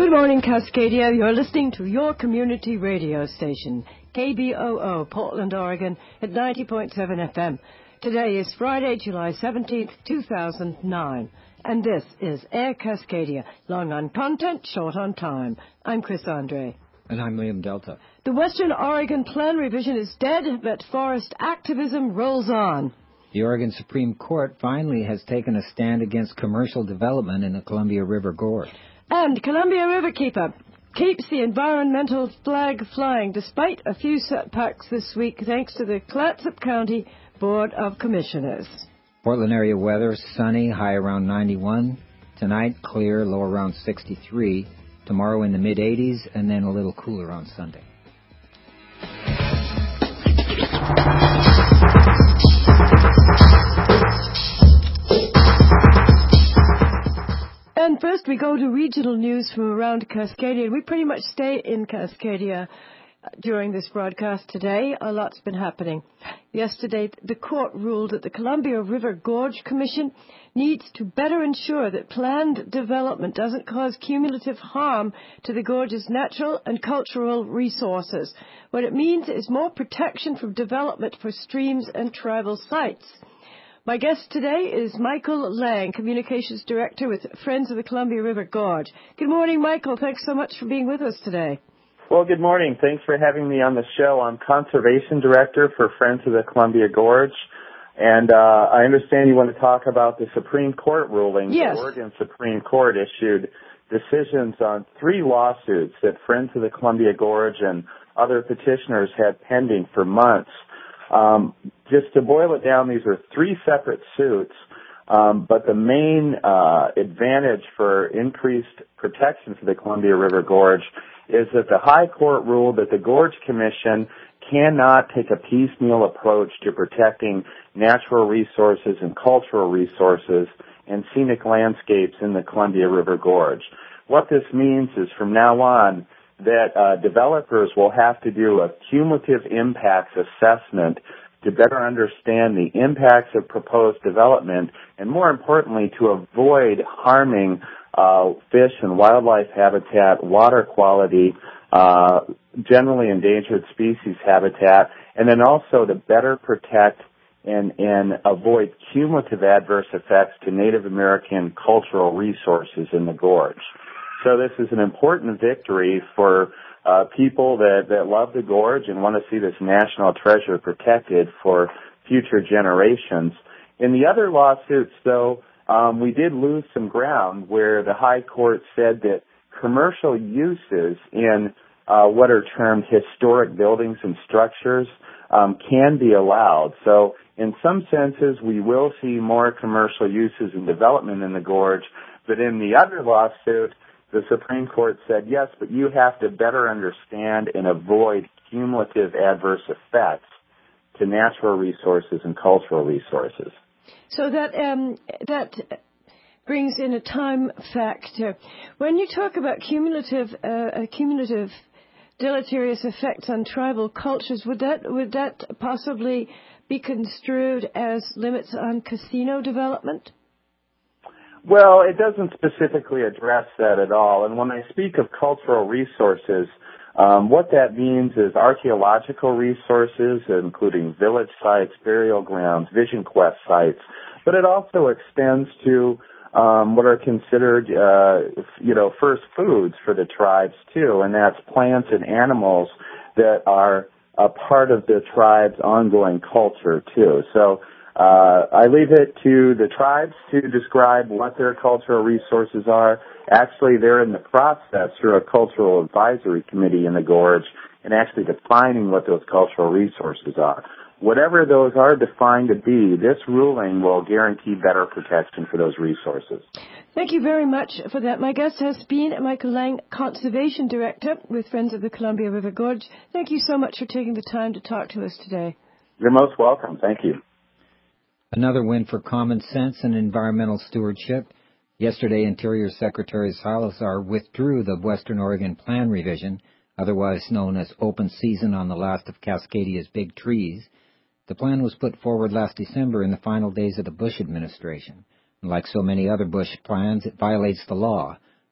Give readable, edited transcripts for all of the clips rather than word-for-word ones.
Good morning, Cascadia. You're listening to your community radio station, KBOO, Portland, Oregon, at 90.7 FM. Today is Friday, July 17th, 2009. And this is Air Cascadia, long on content, short on time. I'm Chris Andre. And I'm Liam Delta. The Western Oregon Plan revision is dead, but forest activism rolls on. The Oregon Supreme Court finally has taken a stand against commercial development in the Columbia River Gorge. And Columbia Riverkeeper keeps the environmental flag flying despite a few setbacks this week thanks to the Clatsop County Board of Commissioners. Portland area weather, sunny, high around 91. Tonight, clear, low around 63. Tomorrow in the mid-80s, and then a little cooler on Sunday. And first we go to regional news from around Cascadia. We pretty much stay in Cascadia during this broadcast today. A lot's been happening. Yesterday, the court ruled that the Columbia River Gorge Commission needs to better ensure that planned development doesn't cause cumulative harm to the gorge's natural and cultural resources. What it means is more protection from development for streams and tribal sites. My guest today is Michael Lang, Communications Director with Friends of the Columbia River Gorge. Good morning, Michael. Thanks so much for being with us today. Well, good morning. Thanks for having me on the show. I'm Conservation Director for Friends of the Columbia Gorge, and I understand you want to talk about the Supreme Court ruling. Yes. The Oregon Supreme Court issued decisions on 3 lawsuits that Friends of the Columbia Gorge and other petitioners had pending for months. Just to boil it down, these are 3 separate suits, but the main advantage for increased protection for the Columbia River Gorge is that the High Court ruled that the Gorge Commission cannot take a piecemeal approach to protecting natural resources and cultural resources and scenic landscapes in the Columbia River Gorge. What this means is from now on that developers will have to do a cumulative impacts assessment to better understand the impacts of proposed development and, more importantly, to avoid harming fish and wildlife habitat, water quality, generally endangered species habitat, and then also to better protect and avoid cumulative adverse effects to Native American cultural resources in the gorge. So this is an important victory for people that love the gorge and want to see this national treasure protected for future generations. In the other lawsuits, though, we did lose some ground where the High Court said that commercial uses in what are termed historic buildings and structures can be allowed. So in some senses, we will see more commercial uses and development in the gorge, but in the other lawsuit, the Supreme Court said, yes, but you have to better understand and avoid cumulative adverse effects to natural resources and cultural resources. So that brings in a time factor. When you talk about cumulative deleterious effects on tribal cultures, would that possibly be construed as limits on casino development? Well, it doesn't specifically address that at all. And when I speak of cultural resources, what that means is archaeological resources, including village sites, burial grounds, vision quest sites. But it also extends to what are considered, first foods for the tribes too, and that's plants and animals that are a part of the tribe's ongoing culture too. So I leave it to the tribes to describe what their cultural resources are. Actually, they're in the process through a cultural advisory committee in the gorge and actually defining what those cultural resources are. Whatever those are defined to be, this ruling will guarantee better protection for those resources. Thank you very much for that. My guest has been Michael Lang, Conservation Director with Friends of the Columbia River Gorge. Thank you so much for taking the time to talk to us today. You're most welcome. Thank you. Another win for common sense and environmental stewardship. Yesterday, Interior Secretary Salazar withdrew the Western Oregon Plan revision, otherwise known as Open Season on the Last of Cascadia's Big Trees. The plan was put forward last December in the final days of the Bush administration. Like so many other Bush plans, it violates the law.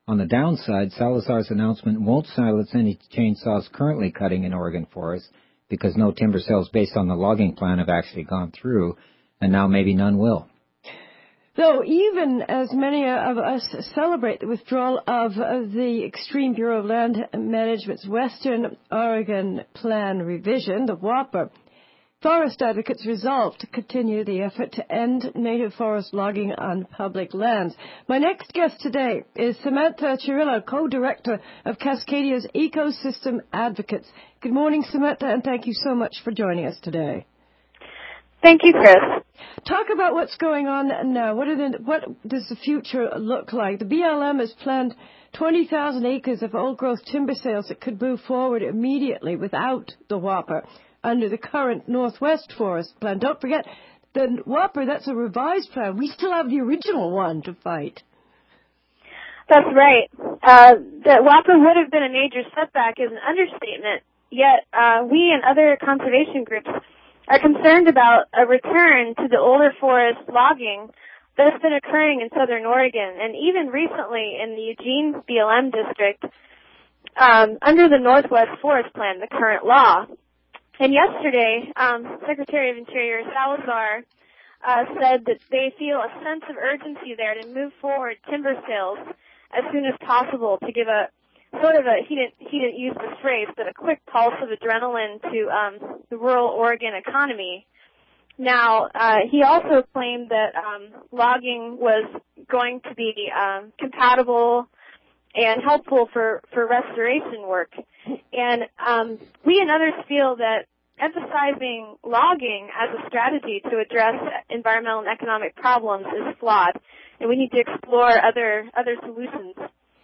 On the downside, Salazar's announcement won't silence any chainsaws currently cutting in Oregon forests because no timber sales based on the logging plan have actually gone through, and now maybe none will. Though even as many of us celebrate the withdrawal of the Extreme Bureau of Land Management's Western Oregon Plan revision, the WAPR, forest advocates resolved to continue the effort to end native forest logging on public lands. My next guest today is Samantha Cirillo, co-director of Cascadia's Ecosystem Advocates. Good morning, Samantha, and thank you so much for joining us today. Thank you, Chris. Talk about what's going on now. What does the future look like? The BLM has planned 20,000 acres of old-growth timber sales that could move forward immediately without the WAPR under the current Northwest Forest Plan. Don't forget, the WAPR, that's a revised plan. We still have the original one to fight. That's right. The WAPR would have been a major setback is an understatement, yet we and other conservation groups are concerned about a return to the older forest logging that has been occurring in southern Oregon and even recently in the Eugene BLM district under the Northwest Forest Plan, the current law. And yesterday, Secretary of Interior Salazar said that they feel a sense of urgency there to move forward timber sales as soon as possible to give a sort of he didn't use this phrase, but a quick pulse of adrenaline to the rural Oregon economy. Now, he also claimed that logging was going to be compatible and helpful for restoration work. And we and others feel that emphasizing logging as a strategy to address environmental and economic problems is flawed, and we need to explore other solutions.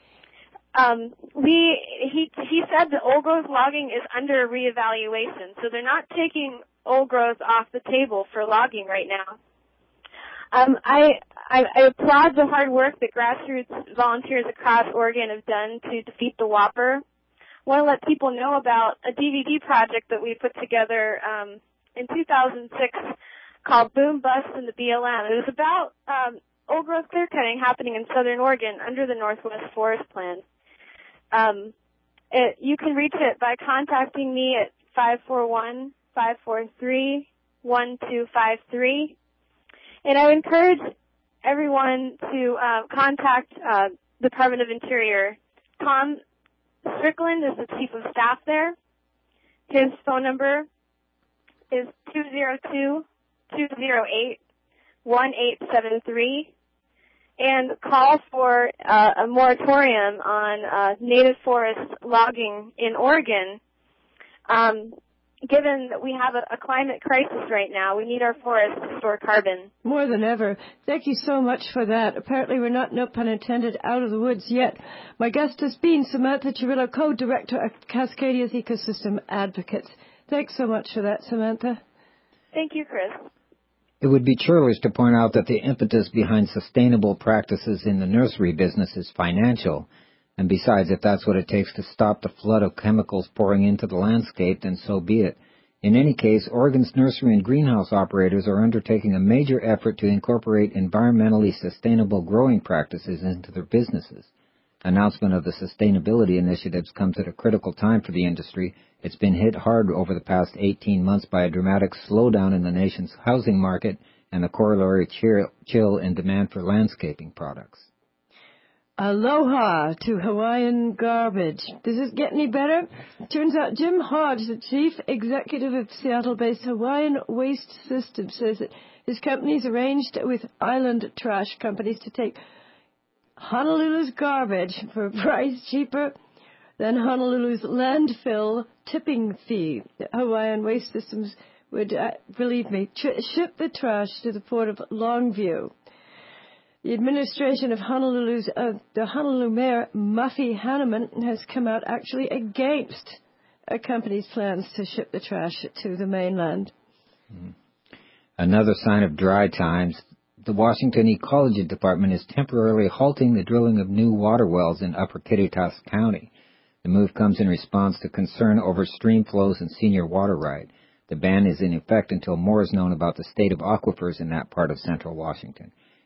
He said that old growth logging is under reevaluation, so they're not taking old growth off the table for logging right now. I applaud the hard work that grassroots volunteers across Oregon have done to defeat the WAPR. I want to let people know about a DVD project that we put together in 2006 called Boom Bust and the BLM. It was about old growth clear cutting happening in southern Oregon under the Northwest Forest Plan. You can reach it by contacting me at 541-543-1253. And I would encourage everyone to contact Department of Interior. Tom Strickland is the Chief of Staff there. His phone number is 202-208-1873. And call for a moratorium on native forest logging in Oregon. Given that we have a climate crisis right now, we need our forests to store carbon. More than ever. Thank you so much for that. Apparently we're not, no pun intended, out of the woods yet. My guest has been Samantha Cirillo, co-director of Cascadia's Ecosystem Advocates. Thanks so much for that, Samantha. Thank you, Chris. It would be churlish to point out that the impetus behind sustainable practices in the nursery business is financial. And besides, if that's what it takes to stop the flood of chemicals pouring into the landscape, then so be it. In any case, Oregon's nursery and greenhouse operators are undertaking a major effort to incorporate environmentally sustainable growing practices into their businesses. Announcement of the sustainability initiatives comes at a critical time for the industry. It's been hit hard over the past 18 months by a dramatic slowdown in the nation's housing market and the corollary chill in demand for landscaping products. Aloha to Hawaiian garbage. Does this get any better? Turns out Jim Hodge, the chief executive of Seattle-based Hawaiian Waste Systems, says that his company's arranged with island trash companies to take Honolulu's garbage for a price cheaper than Honolulu's landfill tipping fee. Hawaiian Waste Systems would, believe me, ship the trash to the port of Longview. The administration of the Honolulu mayor, Muffy Hanneman, has come out actually against a company's plans to ship the trash to the mainland. Another sign of dry times, the Washington Ecology Department is temporarily halting the drilling of new water wells in Upper Kittitas County. The move comes in response to concern over stream flows and senior water right. The ban is in effect until more is known about the state of aquifers in that part of central Washington.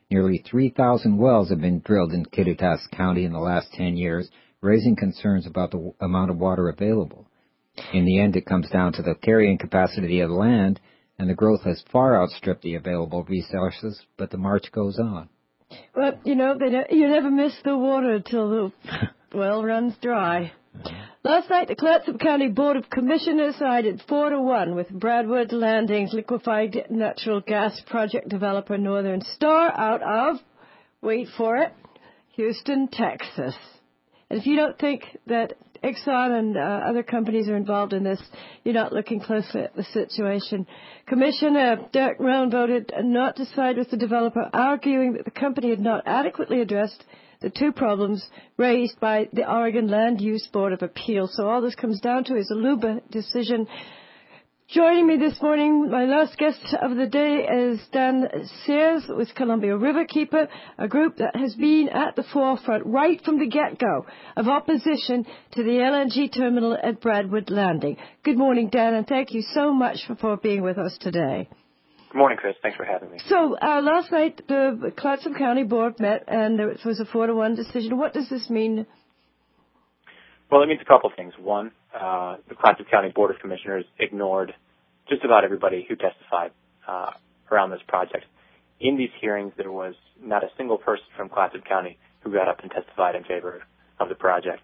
Nearly 3,000 wells have been drilled in Kittitas County in the last 10 years, raising concerns about the amount of water available. In the end, it comes down to the carrying capacity of the land, and the growth has far outstripped the available resources, but the march goes on. Well, you never miss the water till the well runs dry. Last night, the Clatsop County Board of Commissioners sided 4-1 with Bradwood Landing's liquefied natural gas project developer Northern Star out of, wait for it, Houston, Texas. And if you don't think that Exxon and other companies are involved in this, you're not looking closely at the situation. Commissioner Derek Brown voted not to side with the developer, arguing that the company had not adequately addressed the two problems raised by the Oregon Land Use Board of Appeal. So all this comes down to is a LUBA decision. Joining me this morning, my last guest of the day is Dan Sears with Columbia Riverkeeper, a group that has been at the forefront right from the get-go of opposition to the LNG terminal at Bradwood Landing. Good morning, Dan, and thank you so much for being with us today. Good morning, Chris. Thanks for having me. So last night, the Clatsop County Board met, and there was a 4-1 decision. What does this mean? Well, it means a couple things. One, the Clatsop County Board of Commissioners ignored just about everybody who testified around this project. In these hearings, there was not a single person from Clatsop County who got up and testified in favor of the project.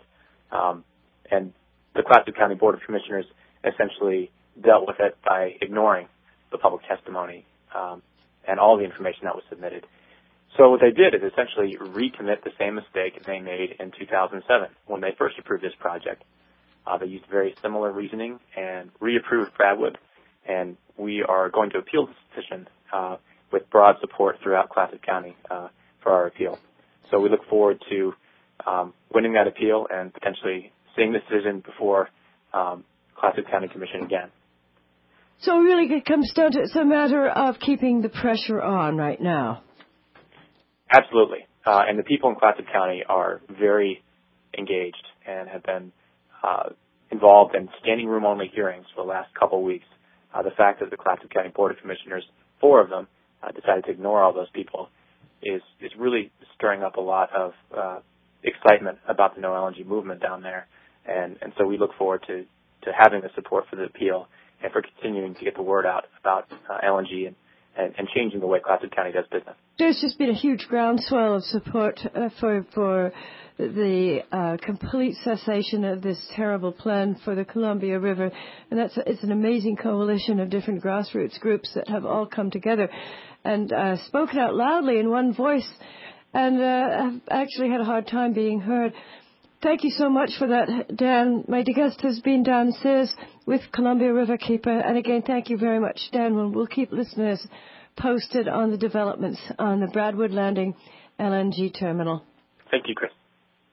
And the Clatsop County Board of Commissioners essentially dealt with it by ignoring the public testimony and all the information that was submitted. So what they did is essentially recommit the same mistake they made in 2007 when they first approved this project. They used very similar reasoning and reapproved Bradwood, and we are going to appeal this decision with broad support throughout Clatsop County for our appeal. So we look forward to winning that appeal and potentially seeing the decision before Clatsop County Commission again. So really it comes down to it's a matter of keeping the pressure on right now. Absolutely. And the people in Clatsop County are very engaged and have been involved in standing room only hearings for the last couple of weeks. The fact that the Clatsop County Board of Commissioners, 4 of them, decided to ignore all those people is really stirring up a lot of excitement about the no LNG movement down there. And so we look forward to having the support for the appeal and for continuing to get the word out about LNG and changing the way Clatsop County does business. There's just been a huge groundswell of support for the complete cessation of this terrible plan for the Columbia River, and it's an amazing coalition of different grassroots groups that have all come together and spoken out loudly in one voice, and have actually had a hard time being heard. Thank you so much for that, Dan. My guest has been Dan Sears with Columbia Riverkeeper. And again, thank you very much, Dan. We'll keep listeners posted on the developments on the Bradwood Landing LNG terminal. Thank you, Chris.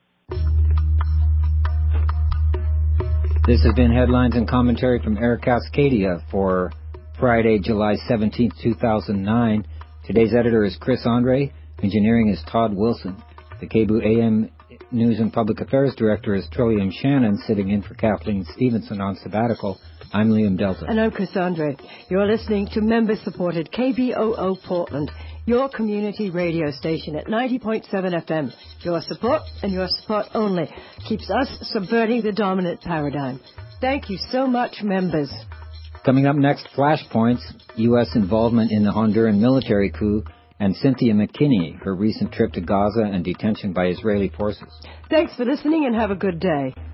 This has been Headlines and Commentary from Air Cascadia for Friday, July 17, 2009. Today's editor is Chris Andre. Engineering is Todd Wilson. The KBOO AM News and Public Affairs Director is Trillium Shannon, sitting in for Kathleen Stevenson on sabbatical. I'm Liam Delta. And I'm Chris Andre. You're listening to member-supported KBOO Portland, your community radio station at 90.7 FM. Your support, and your support only, keeps us subverting the dominant paradigm. Thank you so much, members. Coming up next, Flashpoints, U.S. involvement in the Honduran military coup, and Cynthia McKinney, her recent trip to Gaza and detention by Israeli forces. Thanks for listening and have a good day.